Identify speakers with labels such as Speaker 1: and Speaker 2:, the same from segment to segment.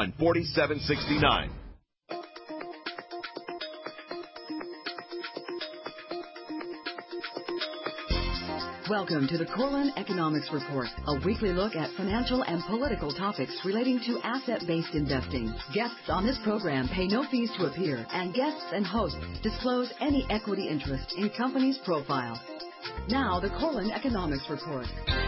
Speaker 1: 877-4769.
Speaker 2: Welcome to the Corlin Economics Report, a weekly look at financial and political topics relating to asset-based investing. Guests on this program pay no fees to appear, and guests and hosts disclose any equity interest in company's profile. Now, the Corlin Economics Report.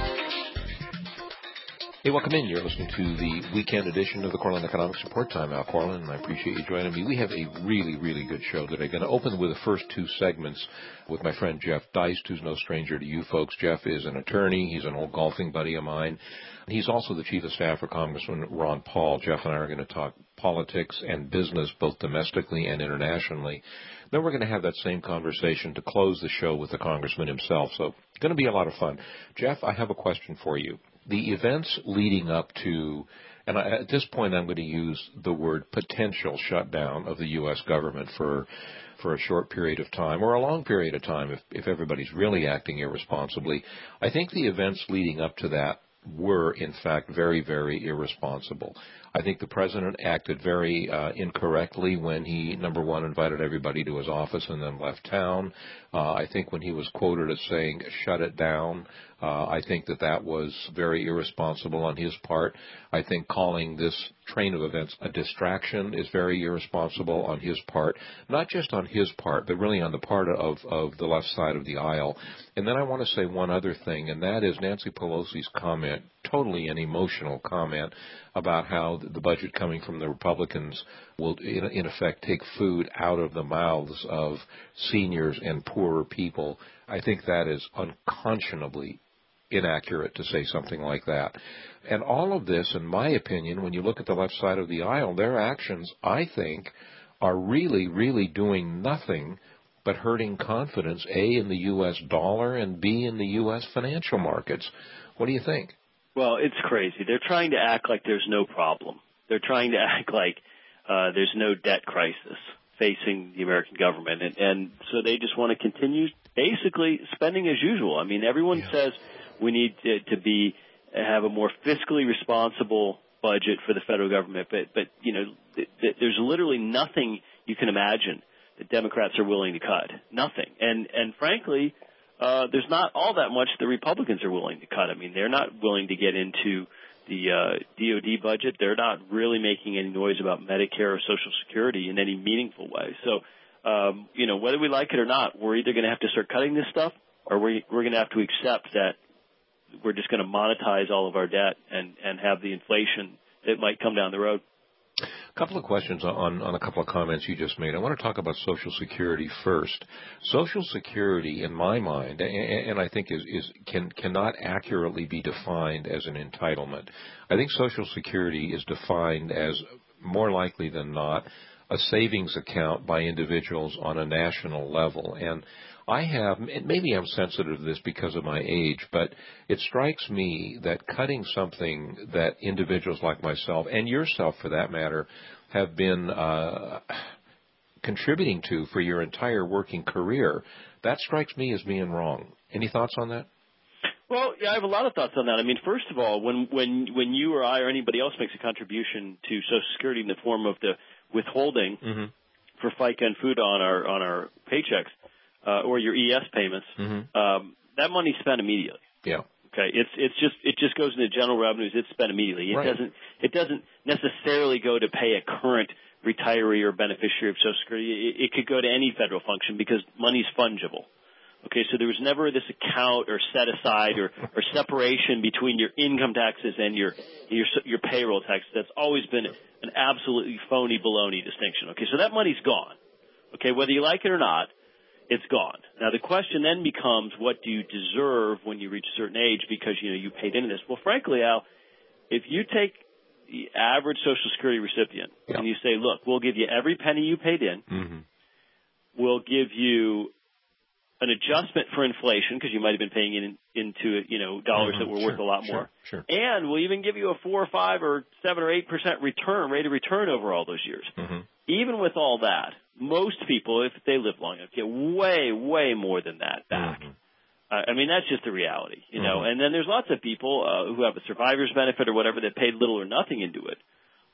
Speaker 3: Hey, welcome in. You're listening to the weekend edition of the Corlin Economics Report. I'm Al Corlin, and I appreciate you joining me. We have a really, really good show today. Going to open with the first two segments with my friend Jeff Deist, who's no stranger to you folks. Jeff is an attorney. He's an old golfing buddy of mine. He's also the Chief of Staff for Congressman Ron Paul. Jeff and I are going to talk politics and business, both domestically and internationally. Then we're going to have that same conversation to close the show with the Congressman himself. So it's going to be a lot of fun. Jeff, I have a question for you. The events leading up to, and at this point I'm going to use the word potential shutdown of the U.S. government for a short period of time or a long period of time if everybody's really acting irresponsibly. I think the events leading up to that were, in fact, very, very irresponsible. I think the president acted very incorrectly when he, number one, invited everybody to his office and then left town. I think when he was quoted as saying, shut it down, I think that was very irresponsible on his part. I think calling this train of events a distraction is very irresponsible on his part, not just on his part, but really on the part of the left side of the aisle. And then I want to say one other thing, and that is Nancy Pelosi's comment, totally an emotional comment, about how the budget coming from the Republicans will, in effect, take food out of the mouths of seniors and poorer people. I think that is unconscionably inaccurate to say something like that. And all of this, in my opinion, when you look at the left side of the aisle, their actions, I think, are really, really doing nothing but hurting confidence, A, in the U.S. dollar, and B, in the U.S. financial markets. What do you think?
Speaker 4: Well, it's crazy. They're trying to act like there's no problem. They're trying to act like there's no debt crisis facing the American government. And so they just want to continue basically spending as usual. I mean, everyone says we need to have a more fiscally responsible budget for the federal government. But you know, there's literally nothing you can imagine that Democrats are willing to cut. Nothing. And frankly, there's not all that much the Republicans are willing to cut. I mean, they're not willing to get into the DOD budget. They're not really making any noise about Medicare or Social Security in any meaningful way. So, you know, whether we like it or not, we're either going to have to start cutting this stuff or we're going to have to accept that we're just going to monetize all of our debt and have the inflation that might come down the road.
Speaker 3: A couple of questions on a couple of comments you just made. I want to talk about Social Security first. Social Security, in my mind, and I think cannot accurately be defined as an entitlement. I think Social Security is defined as, more likely than not, a savings account by individuals on a national level. And I have, maybe I'm sensitive to this because of my age, but it strikes me that cutting something that individuals like myself, and yourself for that matter, have been contributing to for your entire working career, that strikes me as being wrong. Any thoughts on that?
Speaker 4: Well, yeah, I have a lot of thoughts on that. I mean, first of all, when you or I or anybody else makes a contribution to Social Security in the form of the withholding for FICA and food on our paychecks, or your ES payments, that money's spent immediately.
Speaker 3: Yeah.
Speaker 4: Okay. It just goes into general revenues. It's spent immediately. It doesn't necessarily go to pay a current retiree or beneficiary of Social Security. It could go to any federal function because money's fungible. Okay. So there was never this account or set aside or separation between your income taxes and your payroll taxes. That's always been an absolutely phony baloney distinction. Okay. So that money's gone. Okay. Whether you like it or not, it's gone. Now, the question then becomes, what do you deserve when you reach a certain age because, you know, you paid into this? Well, frankly, Al, if you take the average Social Security recipient and you say, look, we'll give you every penny you paid in, we'll give you an adjustment for inflation because you might have been paying into you know, dollars that were worth a lot more, and we'll even give you a 4 or 5 or 7 or 8% rate of return over all those years. Even with all that, most people, if they live long enough, get way, way more than that back. I mean, that's just the reality, you know. And then there's lots of people who have a survivor's benefit or whatever that paid little or nothing into it,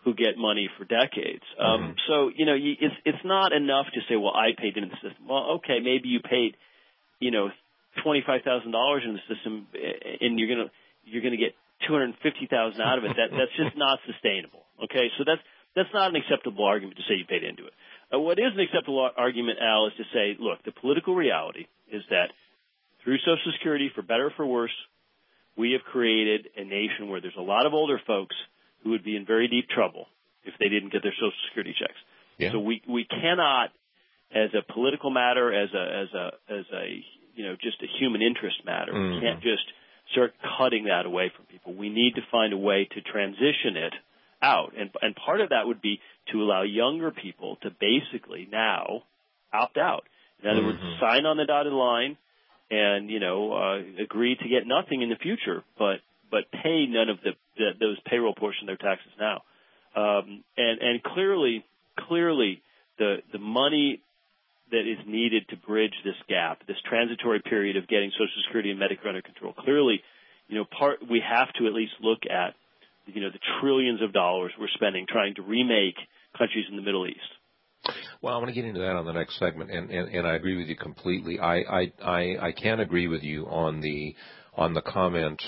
Speaker 4: who get money for decades. So, you know, it's not enough to say, well, I paid into the system. Well, okay, maybe you paid, you know, $25,000 in the system, and you're gonna get $250,000 out of it. That's just not sustainable. Okay, so that's not an acceptable argument to say you paid into it. What is an acceptable argument, Al, is to say, look, the political reality is that through Social Security, for better or for worse, we have created a nation where there's a lot of older folks who would be in very deep trouble if they didn't get their Social Security checks. Yeah. So we cannot, as a political matter, as a you know, just a human interest matter, we can't just start cutting that away from people. We need to find a way to transition it out. And part of that would be to allow younger people to basically now opt out. In other words, sign on the dotted line and, you know, agree to get nothing in the future, but pay none of those payroll portion of their taxes now. And clearly the money that is needed to bridge this gap, this transitory period of getting Social Security and Medicare under control, clearly, you know, we have to at least look at, you know, the trillions of dollars we're spending trying to remake countries in the Middle East.
Speaker 3: Well, I want to get into that on the next segment, and I agree with you completely. I can agree with you on the comment.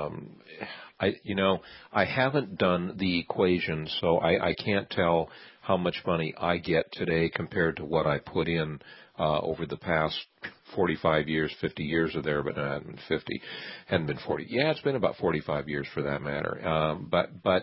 Speaker 3: I haven't done the equation, so I can't tell how much money I get today compared to what I put in over the past 45 years, 50 years or there, but no, it hasn't been 50, hadn't been 40. Yeah, it's been about 45 years for that matter. But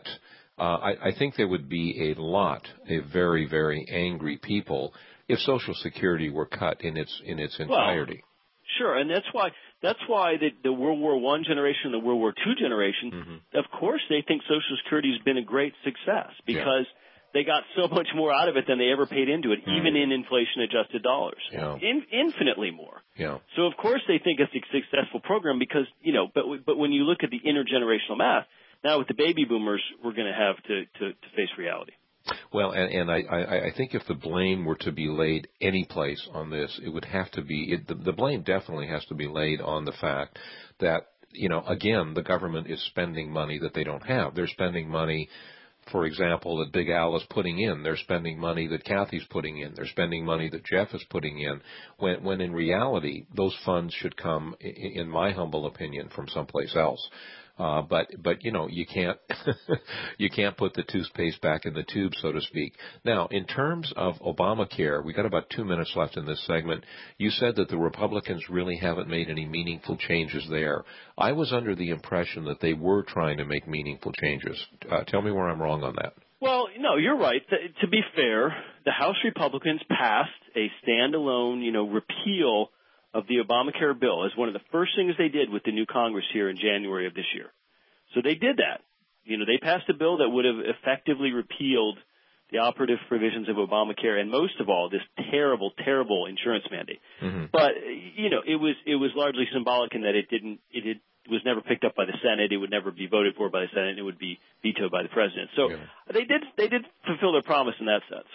Speaker 3: I think there would be a lot of very, very angry people if Social Security were cut in its entirety.
Speaker 4: Well, sure, and that's why the World War I generation and the World War II generation, of course, they think Social Security has been a great success because they got so much more out of it than they ever paid into it, even in inflation-adjusted dollars, infinitely more. Yeah. So of course they think it's a successful program because, you know, but when you look at the intergenerational math, now with the baby boomers, we're going to have to face reality.
Speaker 3: Well, and I think if the blame were to be laid any place on this, it would have to be the blame definitely has to be laid on the fact that, you know, again, the government is spending money that they don't have. They're spending money, for example, that Big Al is putting in. They're spending money that Kathy's putting in. They're spending money that Jeff is putting in. When in reality, those funds should come, in my humble opinion, from someplace else. But you know, you can't put the toothpaste back in the tube, so to speak. Now, in terms of Obamacare, we got about 2 minutes left in this segment. You said that the Republicans really haven't made any meaningful changes there. I was under the impression that they were trying to make meaningful changes. Tell me where I'm wrong on that.
Speaker 4: Well, no, you're right. To be fair, the House Republicans passed a standalone, you know, repeal of the Obamacare bill as one of the first things they did with the new Congress here in January of this year. So they did that. You know, they passed a bill that would have effectively repealed the operative provisions of Obamacare and most of all, this terrible, terrible insurance mandate. But, you know, it was largely symbolic in that it was never picked up by the Senate. It would never be voted for by the Senate. It would be vetoed by the president. So they did fulfill their promise in that sense.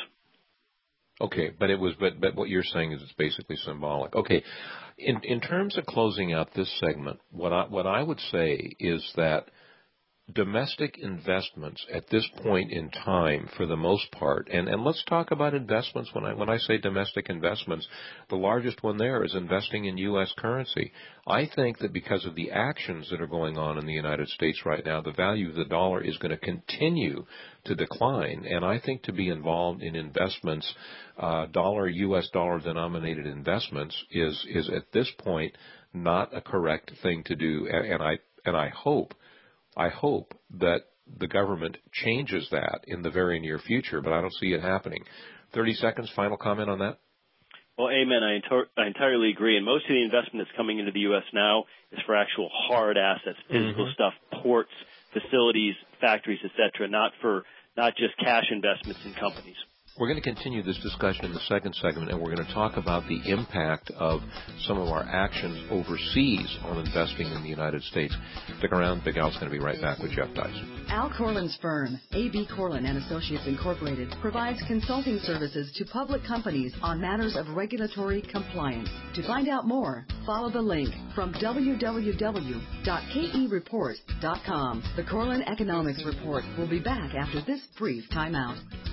Speaker 3: Okay, but what you're saying is it's basically symbolic. Okay, in terms of closing out this segment, what I would say is that domestic investments at this point in time, for the most part, and let's talk about investments. When I say domestic investments, the largest one there is investing in U.S. currency. I think that because of the actions that are going on in the United States right now, the value of the dollar is going to continue to decline, and I think to be involved in investments, U.S. dollar denominated investments, is at this point not a correct thing to do, and I hope that the government changes that in the very near future, but I don't see it happening. 30 seconds, final comment on that?
Speaker 4: Well, amen. I entirely agree. And most of the investment that's coming into the U.S. now is for actual hard assets, physical stuff, ports, facilities, factories, et cetera, not just cash investments in companies.
Speaker 3: We're going to continue this discussion in the second segment, and we're going to talk about the impact of some of our actions overseas on investing in the United States. Stick around. Big Al's going to be right back with Jeff Deist.
Speaker 2: Al Corlin's firm, A.B. Corlin and Associates Incorporated, provides consulting services to public companies on matters of regulatory compliance. To find out more, follow the link from www.kereport.com. The Corlin Economics Report will be back after this brief timeout.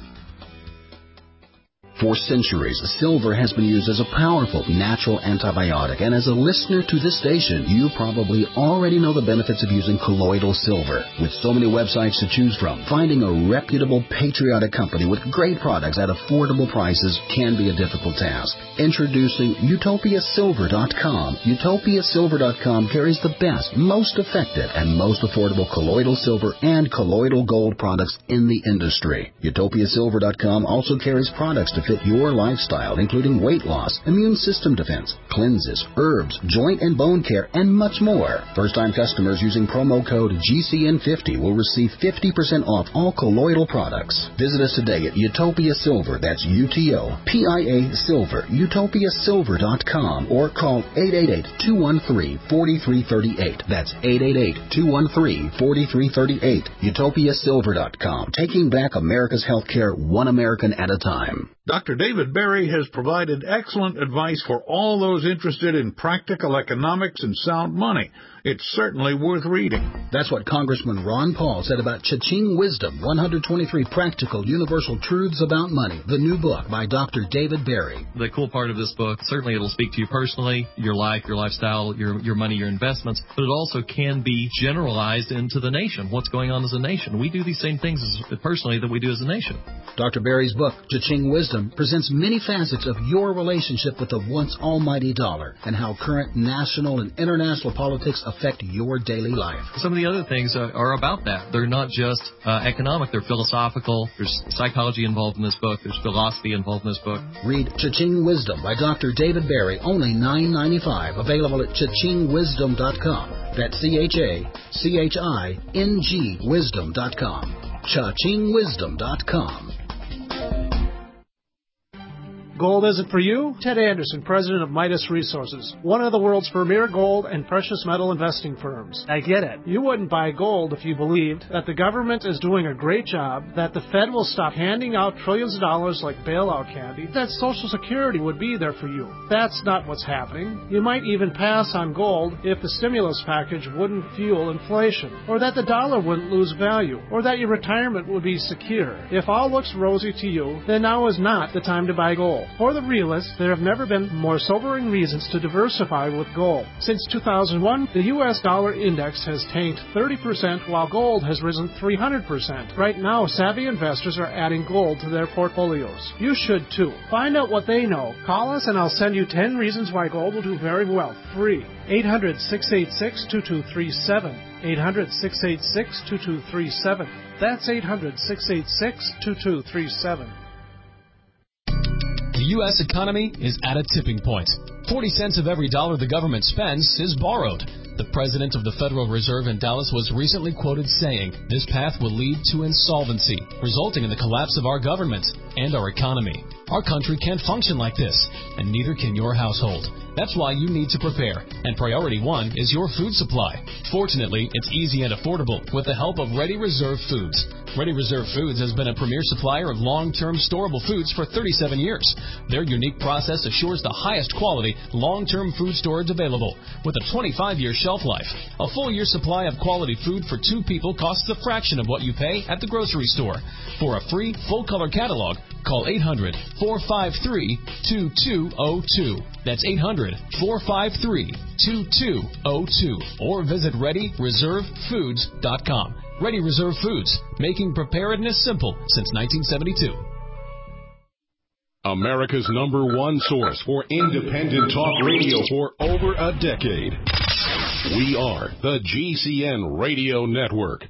Speaker 1: For centuries, silver has been used as a powerful natural antibiotic, and as a listener to this station, you probably already know the benefits of using colloidal silver. With so many websites to choose from, finding a reputable, patriotic company with great products at affordable prices can be a difficult task. Introducing UtopiaSilver.com. UtopiaSilver.com carries the best, most effective, and most affordable colloidal silver and colloidal gold products in the industry. UtopiaSilver.com also carries products to fit your lifestyle, including weight loss, immune system defense, cleanses, herbs, joint and bone care, and much more. First-time customers using promo code GCN50 will receive 50% off all colloidal products. Visit us today at Utopia Silver, that's UTOPIA Silver, UtopiaSilver.com, or call 888-213-4338. That's 888-213-4338. UtopiaSilver.com, taking back America's healthcare one American at a time.
Speaker 5: Dr. David Berry has provided excellent advice for all those interested in practical economics and sound money. It's certainly worth reading.
Speaker 1: That's what Congressman Ron Paul said about Cha-Ching Wisdom, 123 Practical Universal Truths About Money, the new book by Dr. David Berry.
Speaker 6: The cool part of this book, certainly it'll speak to you personally, your life, your lifestyle, your money, your investments, but it also can be generalized into the nation, what's going on as a nation. We do these same things personally that we do as a nation.
Speaker 1: Dr. Berry's book, Cha-Ching Wisdom, presents many facets of your relationship with the once almighty dollar and how current national and international politics affect your daily life.
Speaker 6: Some of the other things are about that. They're not just economic, they're philosophical. There's psychology involved in this book. There's philosophy involved in this book.
Speaker 1: Read Cha-Ching Wisdom by Dr. David Berry, only $9.95, available at ChachingWisdom.com. That's ChachingWisdom.com. ChachingWisdom.com.
Speaker 7: Gold isn't for you? Ted Anderson, president of Midas Resources, one of the world's premier gold and precious metal investing firms. I get it. You wouldn't buy gold if you believed that the government is doing a great job, that the Fed will stop handing out trillions of dollars like bailout candy, that Social Security would be there for you. That's not what's happening. You might even pass on gold if the stimulus package wouldn't fuel inflation, or that the dollar wouldn't lose value, or that your retirement would be secure. If all looks rosy to you, then now is not the time to buy gold. For the realist, there have never been more sobering reasons to diversify with gold. Since 2001, the U.S. dollar index has tanked 30%, while gold has risen 300%. Right now, savvy investors are adding gold to their portfolios. You should too. Find out what they know. Call us and I'll send you 10 reasons why gold will do very well, free. 800-686-2237. 800-686-2237. That's 800-686-2237.
Speaker 8: The U.S. economy is at a tipping point. 40 cents of every dollar the government spends is borrowed. The president of the Federal Reserve in Dallas was recently quoted saying, "This path will lead to insolvency, resulting in the collapse of our government and our economy. Our country can't function like this, and neither can your household. That's why you need to prepare, and priority one is your food supply. Fortunately, it's easy and affordable with the help of Ready Reserve Foods. Ready Reserve Foods has been a premier supplier of long-term storable foods for 37 years. Their unique process assures the highest quality, long-term food storage available, with a 25-year shelf life. A full year supply of quality food for 2 people costs a fraction of what you pay at the grocery store. For a free, full-color catalog, call 800-453-2202. That's 800-453-2202. Or visit ReadyReserveFoods.com. Ready Reserve Foods, making preparedness simple since 1972.
Speaker 9: America's #1 source for independent talk radio for over a decade. We are the GCN Radio Network.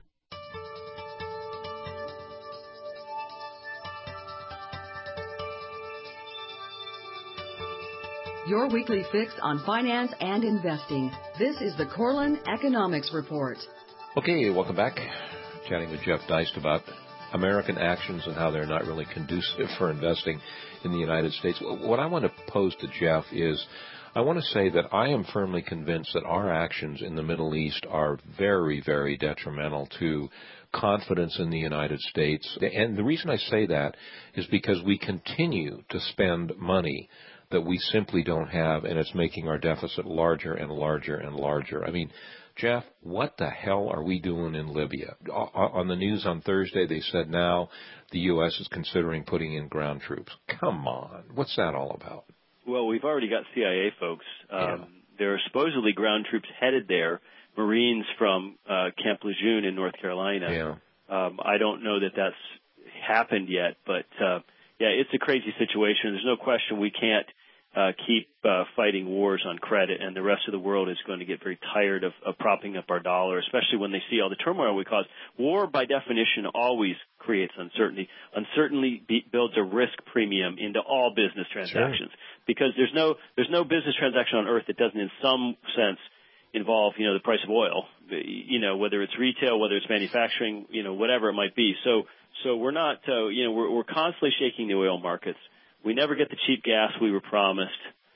Speaker 2: Your weekly fix on finance and investing. This is the Corlin Economics Report.
Speaker 3: Okay, welcome back. Chatting with Jeff Deist about American actions and how they're not really conducive for investing in the United States. What I want to pose to Jeff is, I want to say that I am firmly convinced that our actions in the Middle East are very, very detrimental to confidence in the United States. And the reason I say that is because we continue to spend money that we simply don't have, and it's making our deficit larger and larger and larger. I mean, Jeff, what the hell are we doing in Libya? On the news on Thursday, they said now the U.S. is considering putting in ground troops. Come on. What's that all about?
Speaker 4: Well, we've already got CIA folks. There are supposedly ground troops headed there, Marines from Camp Lejeune in North Carolina.
Speaker 3: Yeah.
Speaker 4: I don't know that that's happened yet, but, it's a crazy situation. There's no question we can't keep fighting wars on credit, and the rest of the world is going to get very tired of propping up our dollar, especially when they see all the turmoil we cause. War, by definition, always creates uncertainty. Uncertainty builds a risk premium into all business transactions, because there's no business transaction on earth that doesn't, in some sense, involve the price of oil. Whether it's retail, whether it's manufacturing, whatever it might be. So we're not we're constantly shaking the oil markets. We never get the cheap gas we were promised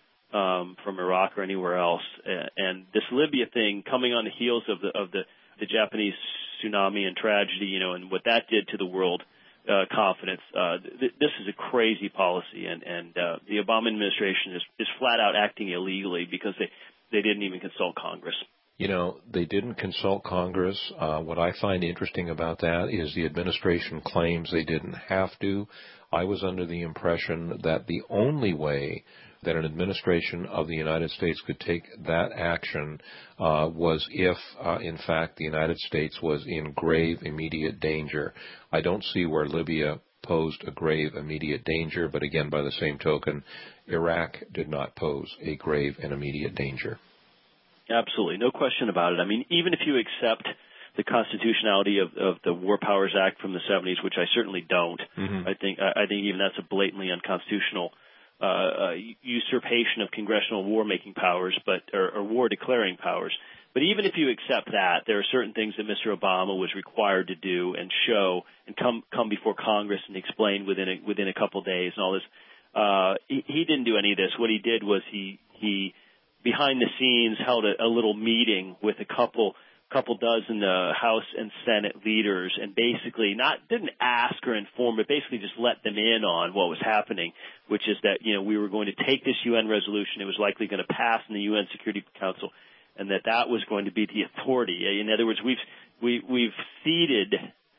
Speaker 4: from Iraq or anywhere else. And this Libya thing, coming on the heels of the Japanese tsunami and tragedy, and what that did to the world confidence, this is a crazy policy. And the Obama administration is flat out acting illegally because they didn't even consult Congress.
Speaker 3: They didn't consult Congress. What I find interesting about that is the administration claims they didn't have to. I was under the impression that the only way that an administration of the United States could take that action was if, in fact, the United States was in grave immediate danger. I don't see where Libya posed a grave immediate danger, but again, by the same token, Iraq did not pose a grave and immediate danger.
Speaker 4: Absolutely, no question about it. I mean, even if you accept the constitutionality of the War Powers Act from the 70s, which I certainly don't. Mm-hmm. I think even that's a blatantly unconstitutional usurpation of congressional war-making powers, or war-declaring powers. But even if you accept that, there are certain things that Mr. Obama was required to do and show and come before Congress and explain within a couple days and all this. He didn't do any of this. What he did was he behind the scenes held a little meeting with a couple dozen House and Senate leaders, and basically didn't ask or inform, but basically just let them in on what was happening, which is that we were going to take this UN resolution. It was likely going to pass in the UN Security Council, and that was going to be the authority. In other words, we've ceded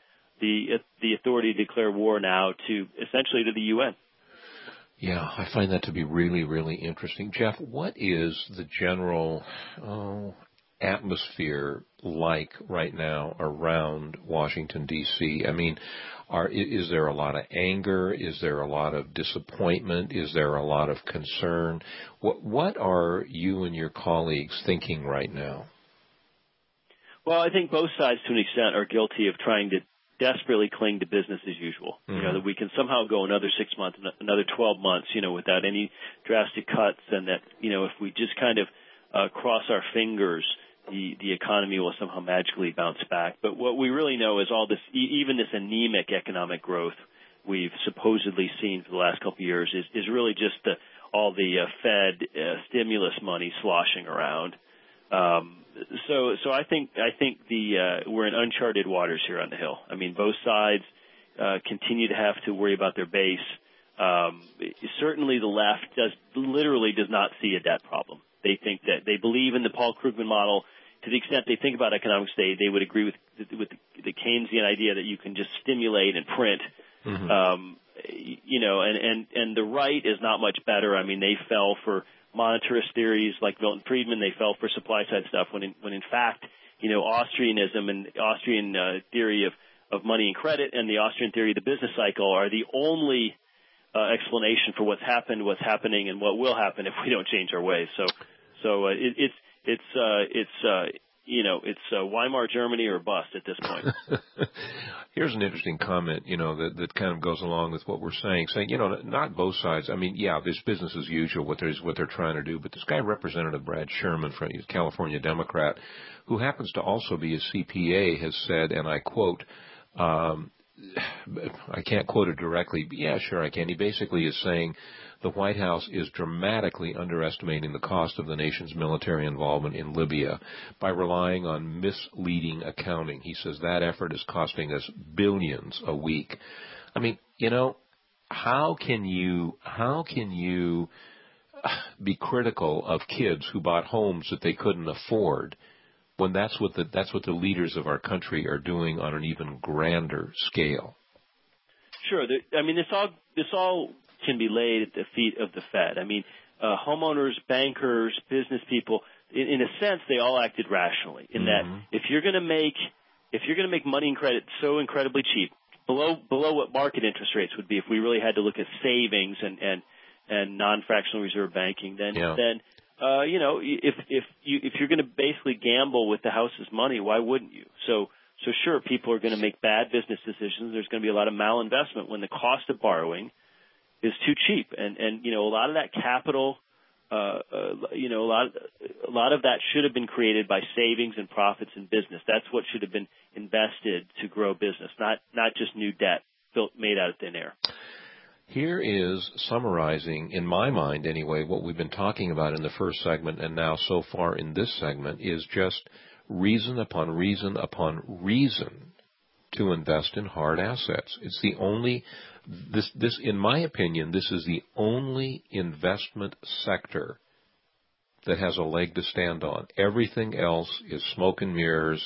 Speaker 4: the authority to declare war now to essentially to the UN.
Speaker 3: Yeah, I find that to be really, really interesting. Jeff, what is the general atmosphere like right now around Washington, D.C.? I mean, is there a lot of anger? Is there a lot of disappointment? Is there a lot of concern? What are you and your colleagues thinking right now?
Speaker 4: Well, I think both sides, to an extent, are guilty of trying to desperately cling to business as usual.
Speaker 3: Mm-hmm.
Speaker 4: That we can somehow go another 6 months, another 12 months, without any drastic cuts, and that, if we just kind of cross our fingers, the economy will somehow magically bounce back. But what we really know is all this, even this anemic economic growth we've supposedly seen for the last couple of years is really just all the Fed stimulus money sloshing around. So I think we're in uncharted waters here on the Hill. I mean, both sides continue to have to worry about their base. Certainly, the left does not see a debt problem. They think that they believe in the Paul Krugman model. To the extent they think about economics, they would agree with the Keynesian idea that you can just stimulate and print. Mm-hmm. And the right is not much better. I mean, they fell for monetarist theories like Milton Friedman. They fell for supply side stuff when in fact, Austrianism and Austrian theory of money and credit and the Austrian theory of the business cycle are the only explanation for what's happened, what's happening, and what will happen if we don't change our ways. So it's Weimar Germany or bust at this point.
Speaker 3: Here's an interesting comment, that kind of goes along with what we're saying, not both sides. I mean, yeah, there's business as usual, what they're trying to do, but this guy, Representative Brad Sherman, he's a California Democrat, who happens to also be a CPA, has said, and I quote, I can't quote it directly, but yeah, sure I can. He basically is saying the White House is dramatically underestimating the cost of the nation's military involvement in Libya by relying on misleading accounting. He says that effort is costing us billions a week. I mean, how can you be critical of kids who bought homes that they couldn't afford when that's what the leaders of our country are doing on an even grander scale?
Speaker 4: Sure. I mean, this all can be laid at the feet of the Fed. I mean, homeowners, bankers, business people, in a sense, they all acted rationally in that if you're going to make money and credit so incredibly cheap, below what market interest rates would be if we really had to look at savings and non-fractional reserve banking, then if you're going to basically gamble with the house's money, why wouldn't you? So sure, people are going to make bad business decisions. There's going to be a lot of malinvestment when the cost of borrowing is too cheap, and a lot of that capital, a lot of that should have been created by savings and profits in business. That's what should have been invested to grow business, not just new debt made out of thin air.
Speaker 3: Here is summarizing, in my mind anyway, what we've been talking about in the first segment and now so far in this segment is just reason upon reason upon reason to invest in hard assets. It's the only, this in my opinion, this is the only investment sector that has a leg to stand on. Everything else is smoke and mirrors,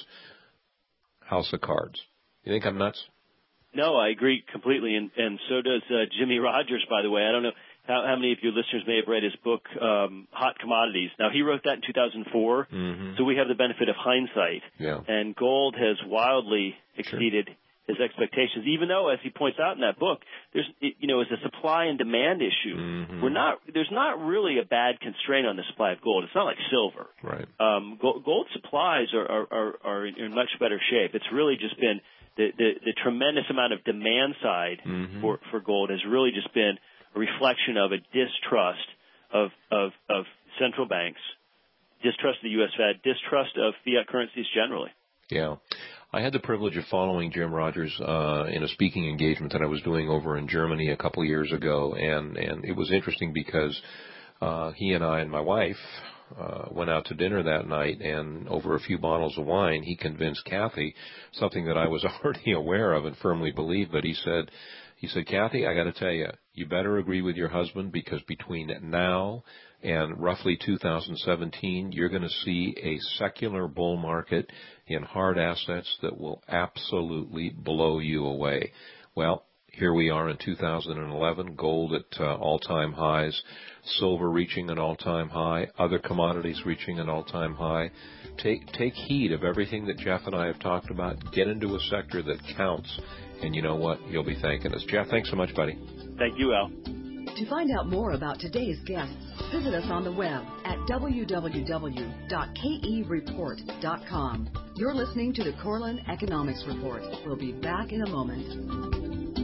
Speaker 3: house of cards. You think I'm nuts?
Speaker 4: No, I agree completely, and so does Jimmy Rogers, by the way. I don't know how many of your listeners may have read his book, Hot Commodities. Now, he wrote that in 2004, so we have the benefit of hindsight. Yeah. And gold has wildly exceeded his expectations, even though, as he points out in that book, there's, it's a supply and demand issue. There's not really a bad constraint on the supply of gold. It's not like silver.
Speaker 3: Right.
Speaker 4: Gold supplies are in much better shape. It's really just been the tremendous amount of demand side for gold has really just been a reflection of a distrust of central banks, distrust of the U.S. Fed, distrust of fiat currencies generally.
Speaker 3: Yeah. I had the privilege of following Jim Rogers in a speaking engagement that I was doing over in Germany a couple years ago, and it was interesting because he and I and my wife went out to dinner that night, and over a few bottles of wine, he convinced Kathy, something that I was already aware of and firmly believed, but he said, Kathy, I got to tell you, you better agree with your husband because between now and roughly 2017, you're going to see a secular bull market in hard assets that will absolutely blow you away. Well, here we are in 2011, gold at all-time highs, silver reaching an all-time high, other commodities reaching an all-time high. Take heed of everything that Jeff and I have talked about. Get into a sector that counts, and you know what? You'll be thanking us. Jeff, thanks so much, buddy.
Speaker 4: Thank you, Al.
Speaker 2: To find out more about today's guests, visit us on the web at www.kereport.com. You're listening to the Corlin Economics Report. We'll be back in a moment.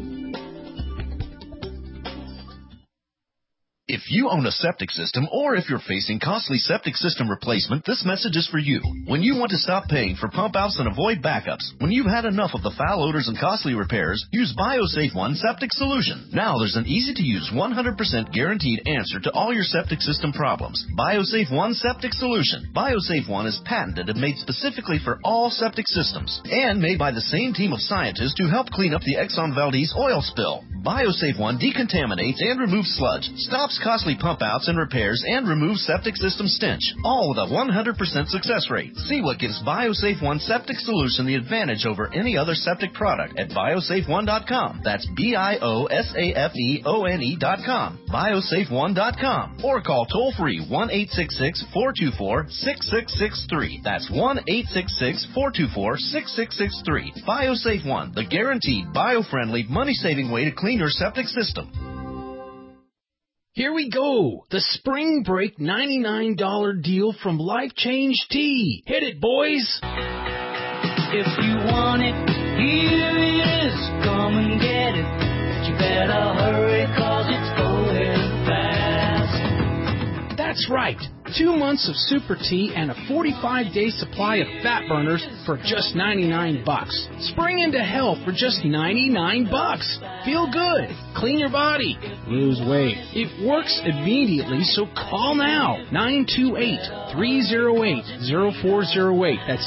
Speaker 10: If you own a septic system or if you're facing costly septic system replacement, this message is for you. When you want to stop paying for pump outs and avoid backups, when you've had enough of the foul odors and costly repairs, use BioSafe One Septic Solution. Now there's an easy-to-use 100% guaranteed answer to all your septic system problems. BioSafe One Septic Solution. BioSafe One is patented and made specifically for all septic systems and made by the same team of scientists who helped clean up the Exxon Valdez oil spill. BioSafe One decontaminates and removes sludge, stops costly pump outs and repairs, and removes septic system stench, all with a 100% success rate. See what gives BioSafe One Septic Solution the advantage over any other septic product at biosafeone.com. That's BIOSAFEONE.com. BioSafeOne.com. Or call toll free 1-866-424-6663. That's 1-866-424-6663. BioSafe One, the guaranteed bio-friendly, money-saving way to clean your septic system.
Speaker 11: Here we go. The spring break $99 deal from Life Change Tea. Hit it, boys.
Speaker 12: If you want it, here it is. Come and get it. But you better hurry 'cause it's going fast.
Speaker 11: That's right. 2 months of Super Tea, and a 45-day supply of fat burners for just $99. Spring into health for just $99. Feel good, clean your body, lose weight. It works immediately, so call now. 928-308-0408. That's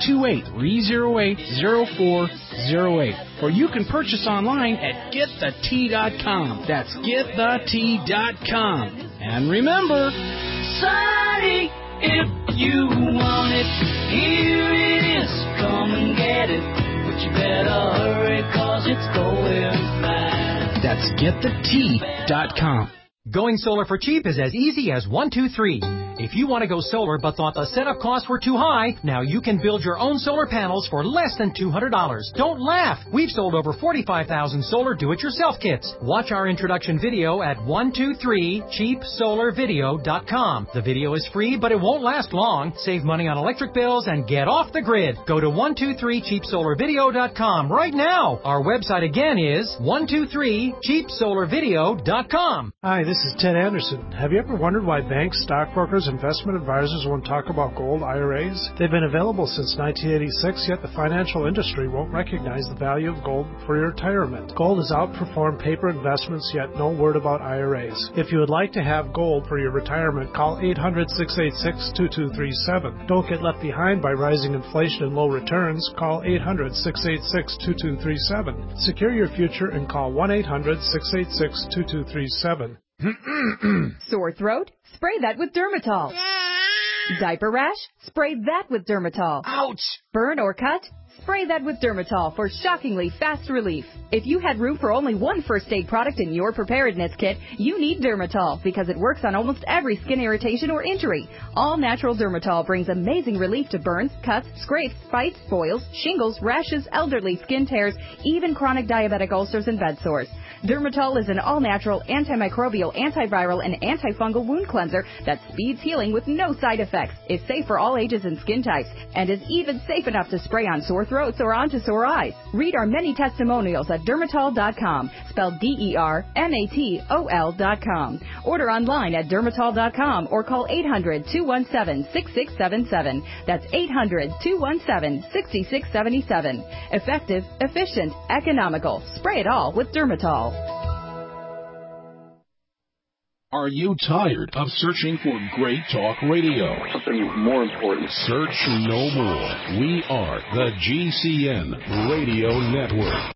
Speaker 11: 928-308-0408. Or you can purchase online at getthetea.com. That's getthetea.com. And remember,
Speaker 12: Sonny, if you want it, here it is. Come and get it. But you better hurry, 'cause it's going fast.
Speaker 11: that's getthetea.com.
Speaker 13: Going solar for cheap is as easy as 1, 2, 3. If you want to go solar but thought the setup costs were too high, now you can build your own solar panels for less than $200. Don't laugh. We've sold over 45,000 solar do-it-yourself kits. Watch our introduction video at 123cheapsolarvideo.com. The video is free, but it won't last long. Save money on electric bills and get off the grid. Go to 123cheapsolarvideo.com right now. Our website again is 123cheapsolarvideo.com.
Speaker 7: Hi, this is Ted Anderson. Have you ever wondered why banks, stockbrokers, investment advisors won't talk about gold IRAs? They've been available since 1986, yet the financial industry won't recognize the value of gold for your retirement. Gold has outperformed paper investments, yet no word about IRAs. If you would like to have gold for your retirement, call 800-686-2237. Don't get left behind by rising inflation and low returns. Call 800-686-2237. Secure your future and call 1-800-686-2237.
Speaker 14: Sore throat? Spray that with Dermatol. Diaper rash? Spray that with Dermatol.
Speaker 11: Ouch!
Speaker 14: Burn or cut? Spray that with Dermatol for shockingly fast relief. If you had room for only one first aid product in your preparedness kit, you need Dermatol because it works on almost every skin irritation or injury. All natural Dermatol brings amazing relief to burns, cuts, scrapes, bites, boils, shingles, rashes, elderly skin tears, even chronic diabetic ulcers and bed sores. Dermatol is an all-natural, antimicrobial, antiviral, and antifungal wound cleanser that speeds healing with no side effects, is safe for all ages and skin types, and is even safe enough to spray on sore throats or onto sore eyes. Read our many testimonials at Dermatol.com, spelled DERMATOL.com. Order online at Dermatol.com or call 800-217-6677. That's 800-217-6677. Effective, efficient, economical. Spray it all with Dermatol.
Speaker 9: Are you tired of searching for great talk radio?
Speaker 15: Something more important.
Speaker 9: Search no more. We are the GCN Radio Network.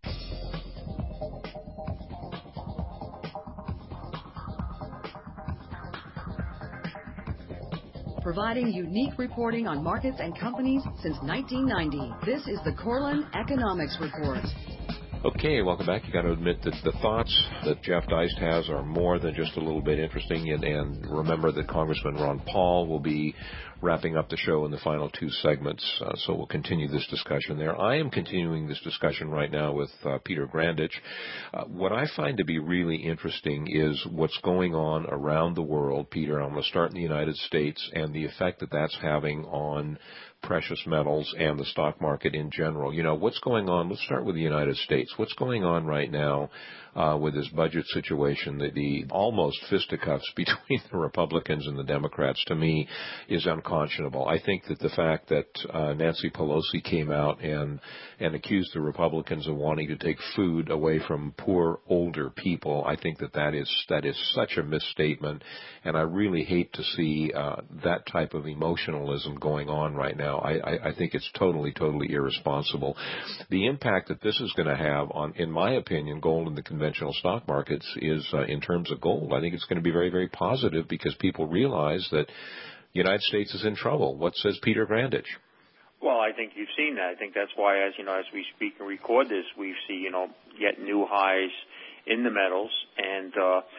Speaker 2: Providing unique reporting on markets and companies since 1990. This is the Corlin Economics Report.
Speaker 3: Okay, welcome back. You got to admit that the thoughts that Jeff Deist has are more than just a little bit interesting. And remember that Congressman Ron Paul will be wrapping up the show in the final two segments. So we'll continue this discussion there. I am continuing this discussion right now with Peter Grandich. What I find to be really interesting is what's going on around the world. Peter, I'm going to start in the United States and the effect that that's having on precious metals and the stock market in general. You know, what's going on? Let's start with the United States. What's going on right now with this budget situation, the almost fisticuffs between the Republicans and the Democrats, to me, is unconscionable. I think that the fact that Nancy Pelosi came out and accused the Republicans of wanting to take food away from poor older people, I think that is such a misstatement, and I really hate to see that type of emotionalism going on right now. I think it's totally irresponsible. The impact that this is going to have on, in my opinion, gold in the conventional stock markets is, in terms of gold, I think it's going to be very, very positive because people realize that the United States is in trouble. What says Peter Grandich?
Speaker 15: Well, I think you've seen that. I think that's why, as we speak and record this, we see, yet new highs in the metals. And,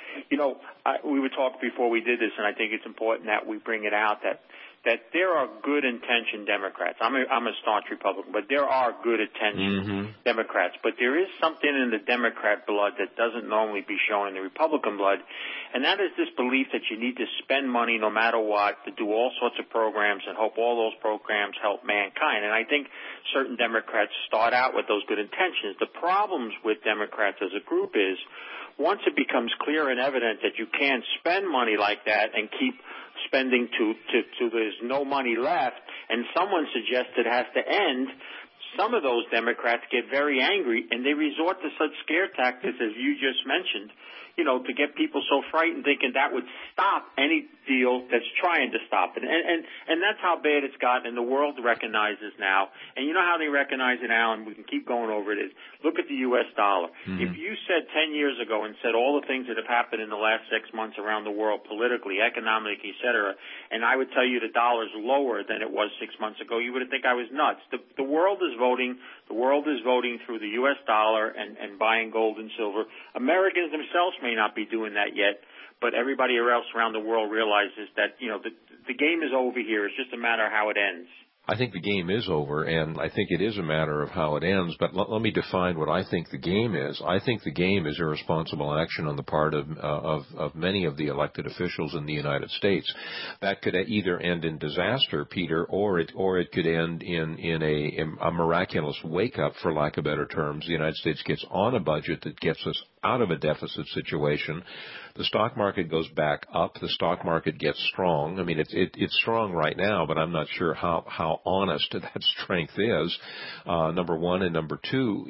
Speaker 15: we would talk before we did this, and I think it's important that we bring it out that there are good-intentioned Democrats. I'm a staunch Republican, but there are good-intentioned Democrats. But there is something in the Democrat blood that doesn't normally be shown in the Republican blood, and that is this belief that you need to spend money no matter what to do all sorts of programs and hope all those programs help mankind. And I think certain Democrats start out with those good intentions. The problems with Democrats as a group is once it becomes clear and evident that you can't spend money like that and keep spending to there's no money left, and someone suggests it has to end, some of those Democrats get very angry, and they resort to such scare tactics as you just mentioned, to get people so frightened thinking that would stop any deal that's trying to stop it. And that's how bad it's gotten, and the world recognizes now. And you know how they recognize it now, and we can keep going over it, is look at the U.S. dollar. Mm-hmm. If you said 10 years ago and said all the things that have happened in the last 6 months around the world, politically, economically, et cetera, and I would tell you the dollar's lower than it was 6 months ago, you would think I was nuts. The world is voting. The world is voting through the U.S. dollar and buying gold and silver. Americans themselves may not be doing that yet, but everybody else around the world realizes that, the game is over here. It's just a matter of how it ends.
Speaker 3: I think the game is over, and I think it is a matter of how it ends, but let me define what I think the game is. I think the game is irresponsible action on the part of many of the elected officials in the United States. That could either end in disaster, Peter, or it could end in a miraculous wake-up, for lack of better terms. The United States gets on a budget that gets us out of a deficit situation. The stock market goes back up. The stock market gets strong. I mean, it's strong right now, but I'm not sure how honest that strength is, number one. And number two,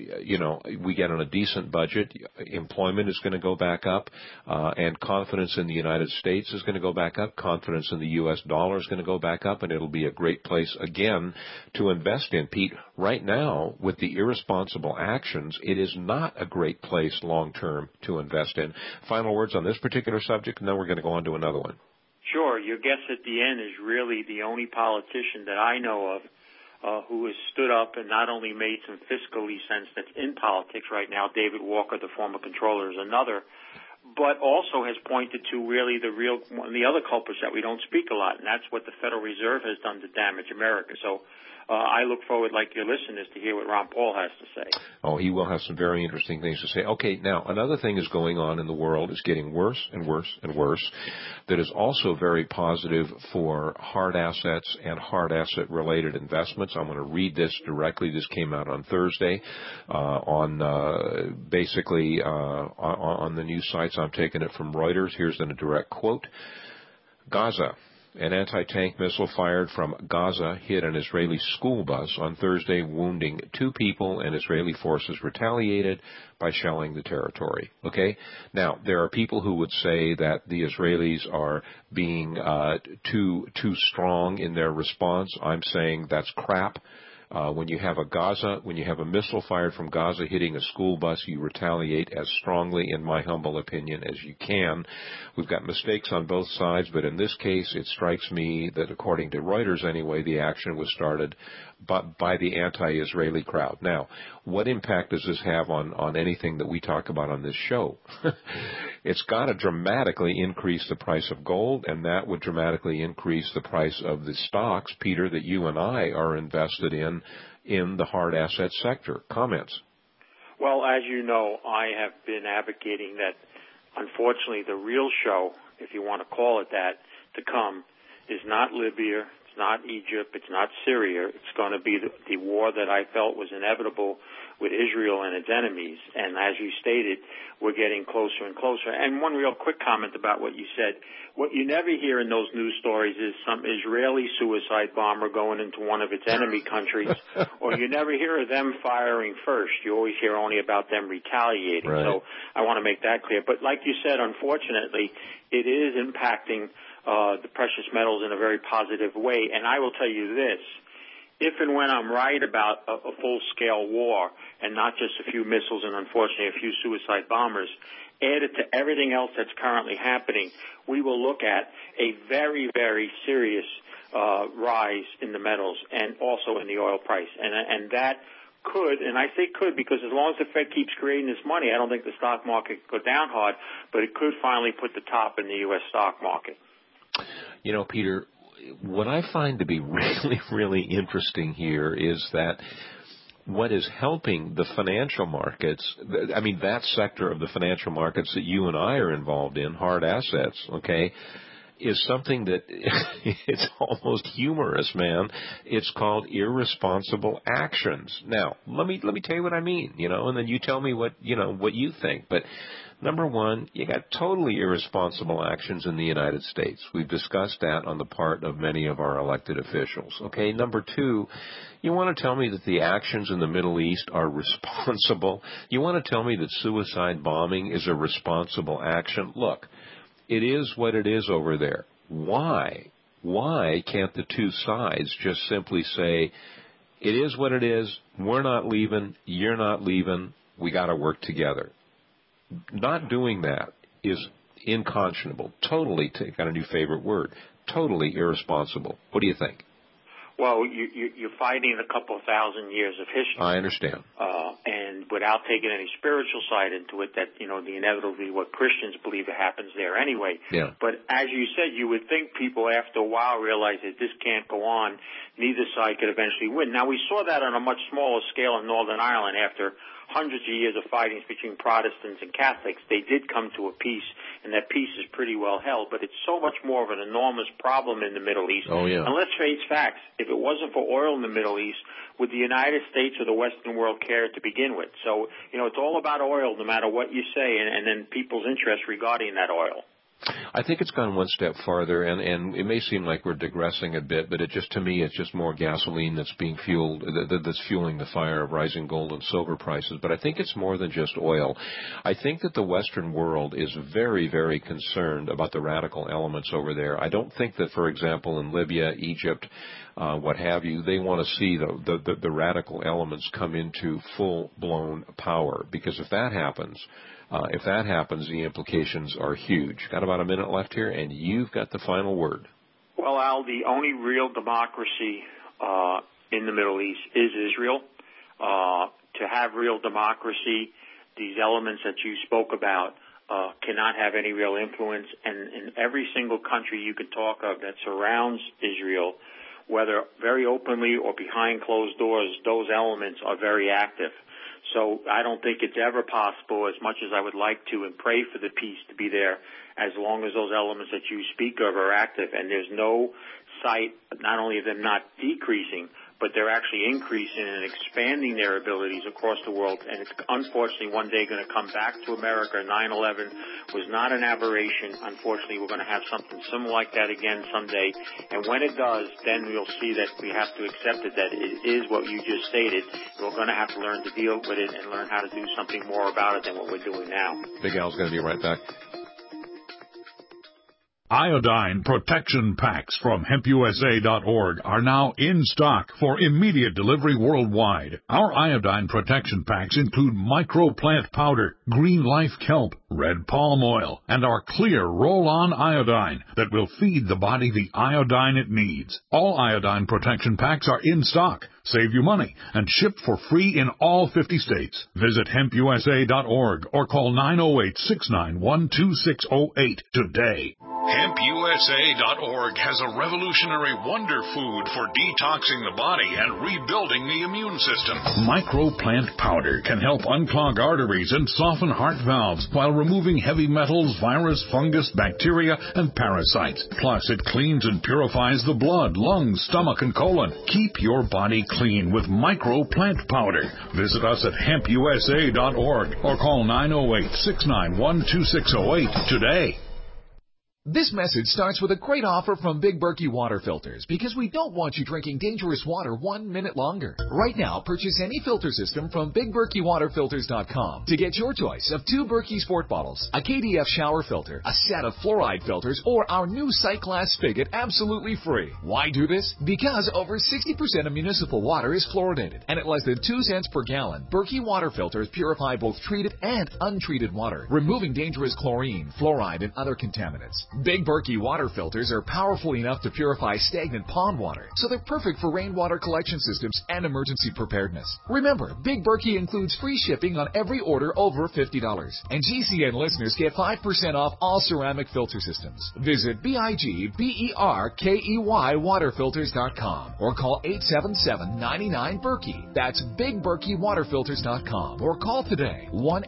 Speaker 3: we get on a decent budget. Employment is going to go back up, and confidence in the United States is going to go back up. Confidence in the U.S. dollar is going to go back up, and it'll be a great place again to invest in. Pete, right now, with the irresponsible actions, it is not a great place long-term to invest in. Final words on this particular subject, and then we're going to go on to another one.
Speaker 15: Sure. Your guess at the end is really the only politician that I know of who has stood up and not only made some fiscally sense that's in politics right now. David Walker, the former controller, is another, but also has pointed to really one of the other culprits that we don't speak a lot, and that's what the Federal Reserve has done to damage America. So I look forward, like your listeners, to hear what Ron Paul has to say.
Speaker 3: Oh, he will have some very interesting things to say. Okay, now, another thing is going on in the world. It's getting worse and worse and worse. That is also very positive for hard assets and hard asset-related investments. I'm going to read this directly. This came out on Thursday on the news sites. I'm taking it from Reuters. Here's a direct quote. Gaza. An anti-tank missile fired from Gaza hit an Israeli school bus on Thursday, wounding 2 people, and Israeli forces retaliated by shelling the territory. Okay? Now, there are people who would say that the Israelis are being too strong in their response. I'm saying that's crap. When you have a missile fired from Gaza hitting a school bus, you retaliate as strongly, in my humble opinion, as you can. We've got mistakes on both sides, but in this case, it strikes me that, according to Reuters anyway, the action was started by the anti-Israeli crowd. Now, what impact does this have on anything that we talk about on this show? It's got to dramatically increase the price of gold, and that would dramatically increase the price of the stocks, Peter, that you and I are invested in the hard asset sector. Comments?
Speaker 15: Well, as you know, I have been advocating that, unfortunately, the real show, if you want to call it that, to come is not Libya, it's not Egypt, it's not Syria. It's going to be the war that I felt was inevitable with Israel and its enemies. And as you stated, we're getting closer and closer. And one real quick comment about what you said. What you never hear in those news stories is some Israeli suicide bomber going into one of its enemy countries, or you never hear of them firing first. You always hear only about them retaliating. Right. So I want to make that clear. But like you said, unfortunately, it is impacting the precious metals in a very positive way. And I will tell you this. If and when I'm right about a full-scale war and not just a few missiles and, unfortunately, a few suicide bombers, added to everything else that's currently happening, we will look at a very, very serious rise in the metals and also in the oil price. And that could, and I say could because as long as the Fed keeps creating this money, I don't think the stock market could go down hard, but it could finally put the top in the U.S. stock market.
Speaker 3: You know, Peter, what I find to be really, really interesting here is that what is helping the financial markets, I mean, that sector of the financial markets that you and I are involved in, hard assets, okay, is something that it's almost humorous, man. It's called irresponsible actions. Now, let me tell you what I mean, and then you tell me what you think. But Number one, you got totally irresponsible actions in the United States. We've discussed that on the part of many of our elected officials. Okay, number two, you want to tell me that the actions in the Middle East are responsible? You want to tell me that suicide bombing is a responsible action? Look, it is what it is over there. Why? Why can't the two sides just simply say, it is what it is, we're not leaving, you're not leaving, we got to work together? Not doing that is unconscionable, totally, got a new favorite word, totally irresponsible. What do you think?
Speaker 15: Well, you're fighting a couple of thousand years of history.
Speaker 3: I understand.
Speaker 15: And without taking any spiritual side into it, that, the inevitably what Christians believe happens there anyway.
Speaker 3: Yeah.
Speaker 15: But as you said, you would think people after a while realize that this can't go on. Neither side could eventually win. Now, we saw that on a much smaller scale in Northern Ireland after hundreds of years of fighting between Protestants and Catholics. They did come to a peace, and that peace is pretty well held. But it's so much more of an enormous problem in the Middle East.
Speaker 3: Oh, yeah.
Speaker 15: And let's face facts. If it wasn't for oil in the Middle East, would the United States or the Western world care to begin with? So, it's all about oil no matter what you say, and then people's interest regarding that oil.
Speaker 3: I think it's gone one step farther, and it may seem like we're digressing a bit, but to me, it's just more gasoline that's being fueled, that's fueling the fire of rising gold and silver prices. But I think it's more than just oil. I think that the Western world is very, very concerned about the radical elements over there. I don't think that, for example, in Libya, Egypt, what have you, they want to see the radical elements come into full-blown power, because if that happens, the implications are huge. Got about a minute left here, and you've got the final word.
Speaker 15: Well, Al, the only real democracy in the Middle East is Israel. To have real democracy, these elements that you spoke about cannot have any real influence. And in every single country you could talk of that surrounds Israel, whether very openly or behind closed doors, those elements are very active. So I don't think it's ever possible, as much as I would like to and pray for the peace to be there, as long as those elements that you speak of are active. And there's no sight, not only of them not decreasing, but they're actually increasing and expanding their abilities across the world. And it's unfortunately one day going to come back to America. 9/11 was not an aberration. Unfortunately, we're going to have something similar like that again someday. And when it does, then we'll see that we have to accept it, that it is what you just stated. We're going to have to learn to deal with it and learn how to do something more about it than what we're doing now.
Speaker 3: Big Al's going to be right back.
Speaker 5: Iodine protection packs from hempusa.org are now in stock for immediate delivery worldwide. Our iodine protection packs include microplant powder, green life kelp, red palm oil, and our clear roll-on iodine that will feed the body the iodine it needs. All iodine protection packs are in stock, save you money, and shipped for free in all 50 states. Visit hempusa.org or call 908-691-2608 today.
Speaker 9: HempUSA.org has a revolutionary wonder food for detoxing the body and rebuilding the immune system.
Speaker 5: Microplant powder can help unclog arteries and soften heart valves while removing heavy metals, virus, fungus, bacteria, and parasites. Plus, it cleans and purifies the blood, lungs, stomach, and colon. Keep your body clean with Microplant powder. Visit us at HempUSA.org or call 908-691-2608 today.
Speaker 16: This message starts with a great offer from Big Berkey Water Filters, because we don't want you drinking dangerous water 1 minute longer. Right now, purchase any filter system from BigBerkeyWaterFilters.com to get your choice of 2 Berkey Sport bottles, a KDF shower filter, a set of fluoride filters, or our new sight glass spigot absolutely free. Why do this? Because over 60% of municipal water is fluoridated, and at less than 2 cents per gallon, Berkey Water Filters purify both treated and untreated water, removing dangerous chlorine, fluoride, and other contaminants. Big Berkey water filters are powerful enough to purify stagnant pond water, so they're perfect for rainwater collection systems and emergency preparedness. Remember, Big Berkey includes free shipping on every order over $50, and GCN listeners get 5% off all ceramic filter systems. Visit BIGBERKEY waterfilters.com or call 877-99-BERKEY. That's BigBerkeyWaterFilters.com or call today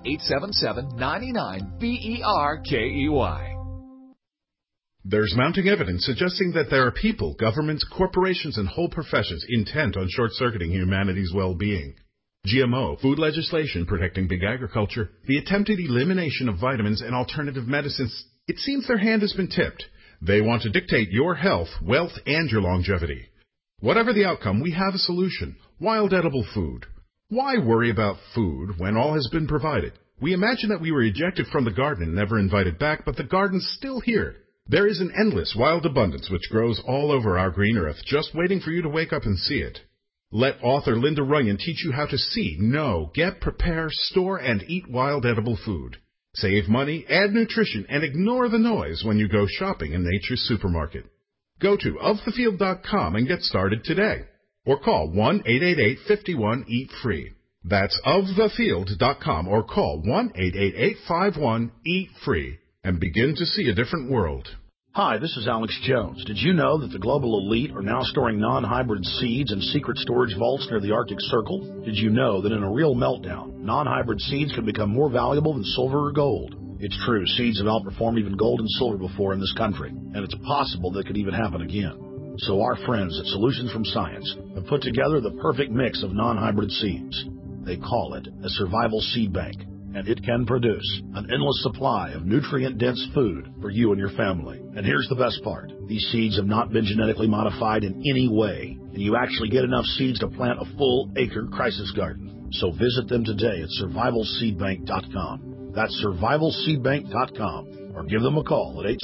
Speaker 16: 1-877-99-BERKEY.
Speaker 17: There's mounting evidence suggesting that there are people, governments, corporations, and whole professions intent on short-circuiting humanity's well-being. GMO, food legislation protecting big agriculture, the attempted elimination of vitamins and alternative medicines. It seems their hand has been tipped. They want to dictate your health, wealth, and your longevity. Whatever the outcome, we have a solution. Wild edible food. Why worry about food when all has been provided? We imagine that we were ejected from the garden and never invited back, but the garden's still here. There is an endless wild abundance which grows all over our green earth, just waiting for you to wake up and see it. Let author Linda Runyon teach you how to see, know, get, prepare, store, and eat wild edible food. Save money, add nutrition, and ignore the noise when you go shopping in Nature's Supermarket. Go to ofthefield.com and get started today. Or call 1-888-51-EAT-FREE. That's ofthefield.com or call 1-888-51-EAT-FREE and begin to see a different world.
Speaker 18: Hi, this is Alex Jones. Did you know that the global elite are now storing non-hybrid seeds in secret storage vaults near the Arctic Circle? Did you know that in a real meltdown, non-hybrid seeds can become more valuable than silver or gold? It's true, seeds have outperformed even gold and silver before in this country, and it's possible that could even happen again. So our friends at Solutions from Science have put together the perfect mix of non-hybrid seeds. They call it a survival seed bank, and it can produce an endless supply of nutrient-dense food for you and your family. And here's the best part. These seeds have not been genetically modified in any way, and you actually get enough seeds to plant a full-acre crisis garden. So visit them today at survivalseedbank.com. That's survivalseedbank.com, or give them a call at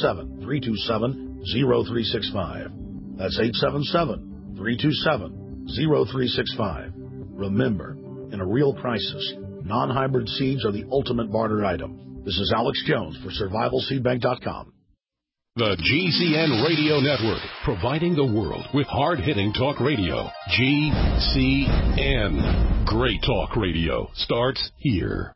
Speaker 18: 877-327-0365. That's 877-327-0365. Remember, in a real crisis, non-hybrid seeds are the ultimate barter item. This is Alex Jones for survivalseedbank.com.
Speaker 9: The GCN Radio Network, providing the world with hard-hitting talk radio. GCN. Great talk radio starts here.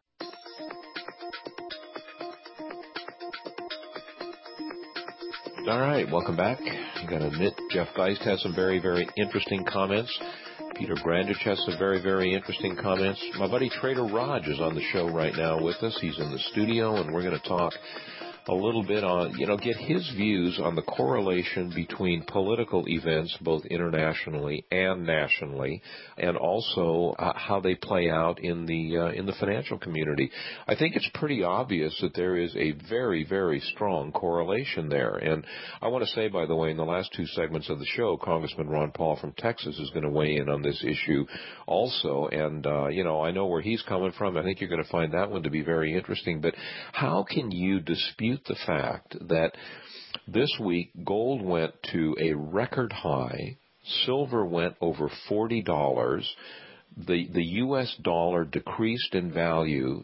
Speaker 3: All right, welcome back. You got to admit, Jeff Geist has some very, very interesting comments. Peter Grandich has some very, very interesting comments. My buddy Trader Raj is on the show right now with us. He's in the studio, and we're going to talk a little bit on, get his views on the correlation between political events, both internationally and nationally, and also how they play out in the financial community. I think it's pretty obvious that there is a very, very strong correlation there. And I want to say, by the way, in the last two segments of the show, Congressman Ron Paul from Texas is going to weigh in on this issue also. And, I know where he's coming from. I think you're going to find that one to be very interesting. But how can you dispute the fact that this week gold went to a record high, silver went over $40, the U.S. dollar decreased in value,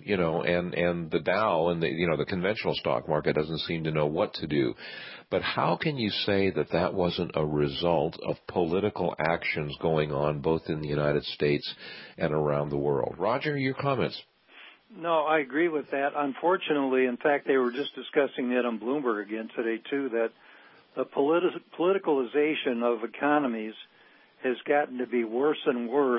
Speaker 3: and the Dow and the conventional stock market doesn't seem to know what to do. But how can you say that that wasn't a result of political actions going on both in the United States and around the world? Roger, your comments.
Speaker 19: No, I agree with that. Unfortunately, in fact, they were just discussing that on Bloomberg again today, too, that the politicalization of economies has gotten to be worse and worse.